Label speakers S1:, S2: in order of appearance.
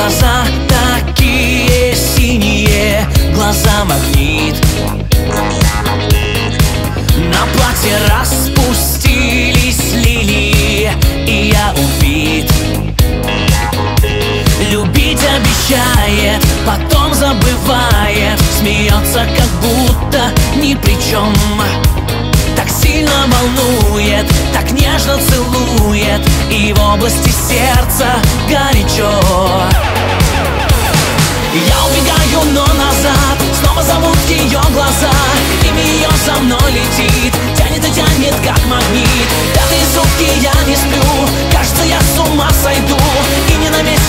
S1: глаза такие синие, глаза магнит. На платье распустились лилии, и я убит. Любить обещает, потом забывает, смеется, как будто ни при чем. Так сильно волнует, так нежно целует, и в области сердца горячо. Я убегаю, но назад снова зовут ее глаза. Имя ее за мной летит, тянет и тянет, как магнит. Пятые сутки я не сплю, кажется, я с ума сойду, и не на месте